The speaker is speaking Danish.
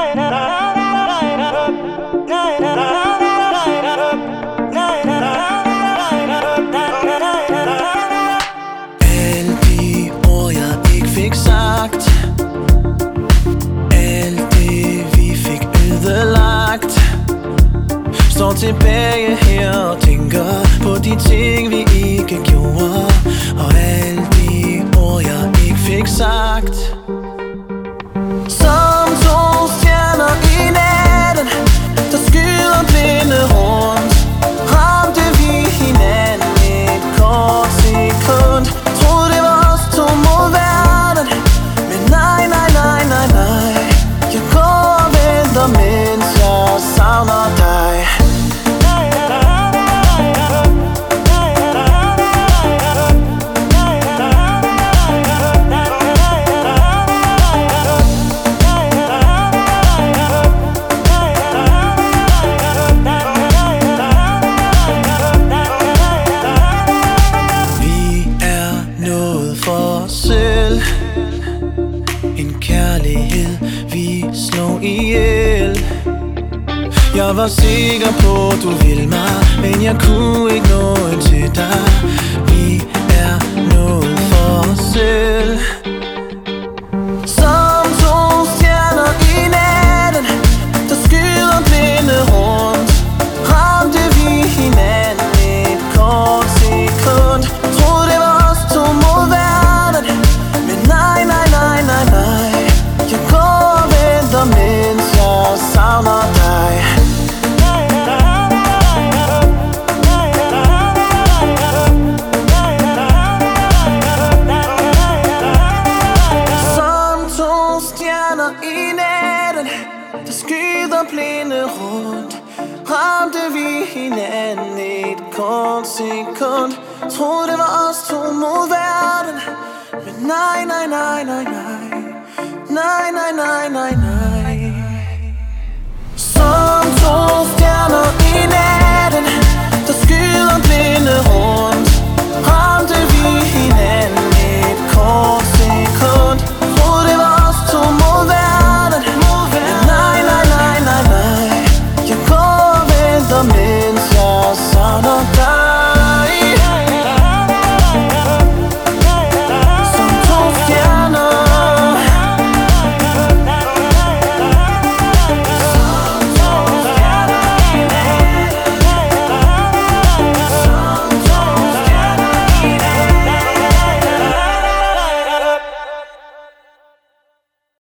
Alle de ord jeg ikke fik sagt, alt det vi fik ødelagt, står tilbage her og tænker på de ting vi ikke gjorde, og alle de ord jeg ikke fik sagt. Som to stjerner i natten, der skyder blinde rundt, ramte vi hinanden et kort sekund. Troede det var os to mod verden, men nej, nej, nej, nej, nej. Jeg går og venter, mens jeg savner dig. En kærlighed vi slog ihjel. Jeg var sikker på du ville mig, men jeg kunne ikke nå ind til dig. Vi er noget for os selv. Som to stjerner i natten, der skyder blinde rundt, ramte vi hinanden et kort sekund. Troede det var os to mod verden, men nej, nej, nej, nej, nej. Jeg går og venter, mens jeg savner dig. Som to stjerner i natten, der skyder blinde rundt, ramte vi hinanden et kort sekund. Troede det var os to mod verden, men nej, nej, nej, nej, nej. Nej, nej, nej, nej, nej.